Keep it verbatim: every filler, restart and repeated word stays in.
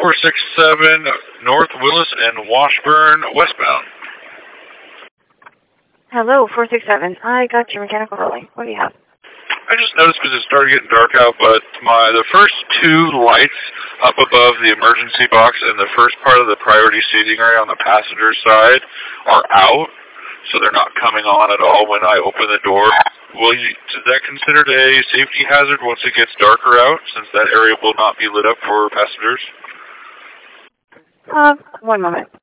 four six seven North Willis and Washburn, westbound. Hello, four six seven. I got your mechanical rolling. What do you have? I just noticed because it started getting dark out, but my the first two lights up above the emergency box and the first part of the priority seating area on the passenger side are out, so they're not coming on at all when I open the door. Will you, is that considered a safety hazard once it gets darker out, since that area will not be lit up for passengers? Uh, one moment.